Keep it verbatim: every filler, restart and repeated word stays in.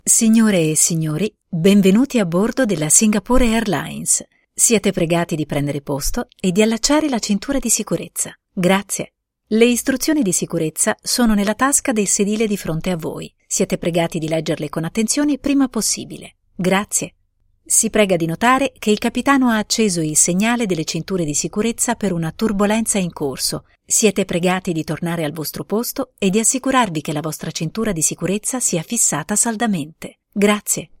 Signore e signori, benvenuti a bordo della Singapore Airlines. Siete pregati di prendere posto e di allacciare la cintura di sicurezza. Grazie. Le istruzioni di sicurezza sono nella tasca del sedile di fronte a voi. Siete pregati di leggerle con attenzione prima possibile. Grazie. Si prega di notare che il capitano ha acceso il segnale delle cinture di sicurezza per una turbolenza in corso. Siete pregati di tornare al vostro posto e di assicurarvi che la vostra cintura di sicurezza sia fissata saldamente. Grazie.